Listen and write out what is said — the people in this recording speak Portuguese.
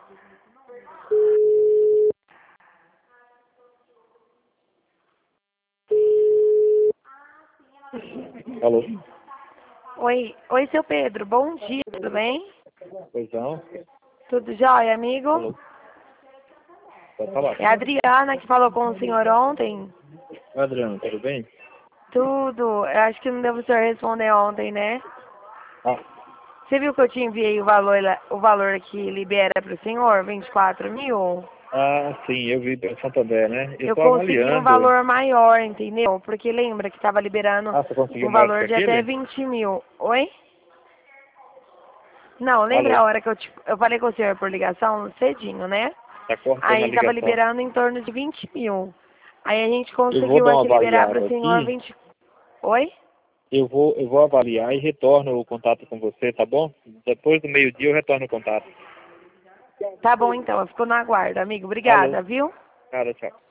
Alô? Oi, seu Pedro, bom dia, tudo bem? Pois não? Tudo jóia, amigo? Alô? Pode falar. É a Adriana que falou com o senhor ontem. Adriano, tudo bem? Tudo, eu acho que não deu pro senhor responder ontem, né? Ah, Você viu que eu te enviei o valor que libera pro senhor, 24 mil? sim, eu vi pelo Santander, né? Eu Eu tô consegui um avaliando. valor maior, entendeu? Porque lembra que estava liberando Você conseguiu um maior que valor de até aquele? 20 mil. Oi? Não, lembra Alô? a hora que eu falei com o senhor por ligação cedinho, né? Tá cortando a Aí estava ligação. liberando em torno de 20 mil. Aí a gente Eu vou conseguiu dar uma aqui liberar para avaliada o senhor aqui. 20. Oi? Eu vou avaliar e retorno o contato com você, tá bom? Depois do meio-dia eu retorno o contato. Tá bom então, eu fico na guarda, amigo. Alô? Obrigada, viu? Cara, tchau.